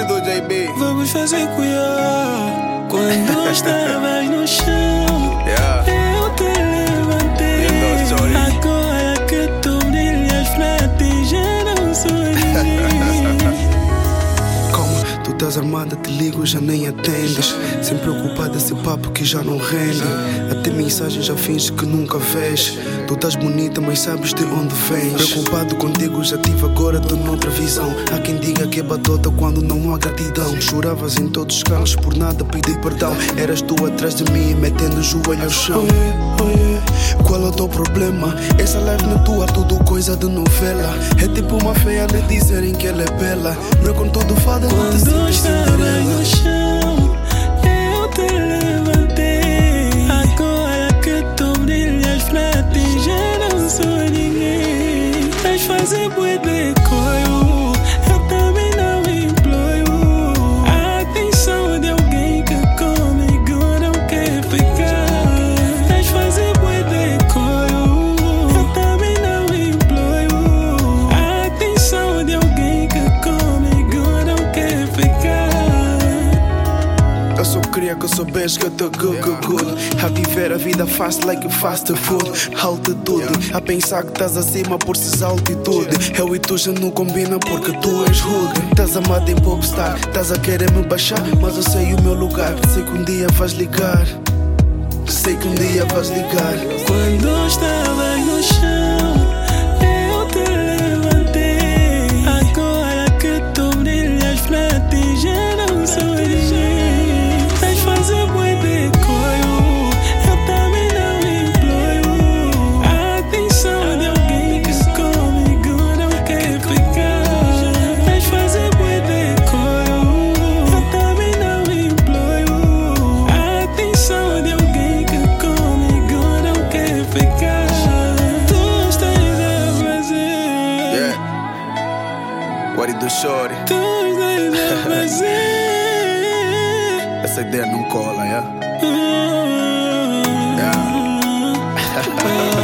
do JB. Vamos fazer cuiar. Quando estavas no chão, eu te levantei. Agora que tu brilhas pra ti, já não sou ninguém. Tu estás armada, te ligo, já nem atendes. Sem preocupada, esse papo que já não rende. Até mensagem já finges que nunca vês. Tu estás bonita, mas sabes de onde vens. Preocupado contigo, já tive, agora tô noutra visão. Há quem diga que é batota quando não há gratidão. Choravas em todos os cantos, por nada pedi perdão. Eras tu atrás de mim, metendo o joelho ao chão. Qual é o teu problema? Essa live não é tua, tudo coisa de novela. É tipo uma feia lhe dizerem que ela é bela. Meu com todo fada, não te sintas Cinderela. No chão, eu te levantei. Agora que tu brilhas pra ti, já não sou ninguém. Mas fazer bué de coio, eu também não imploio a atenção de alguém que comigo não quer ficar. Mas fazer bué de coio, eu também não imploio a atenção de alguém que comigo não quer ficar. Eu só queria que eu soubesse que eu tô good. A viver a vida fast like fast food. Altitude, a pensar que estás acima por esses altitude. Eu e tu já não combina porque tu és rude. Estás amado em popstar, estás a querer me baixar, mas eu sei o meu lugar. Sei que um dia vais ligar. Sei que um dia vais ligar. Quando estavas no chão, eu te levantei. Agora que tu brilhas pra ti, já não sou ninguém. Mas fazer bué de coio, eu também não imploio a atenção de alguém que comigo não quer ficar. Mas fazer bué de coio, eu também não imploio a atenção de alguém que comigo não quer ficar. Tu estás a fazer, What it do, shorty? tu estás a fazer. Essa ideia não cola, yeah? Ah,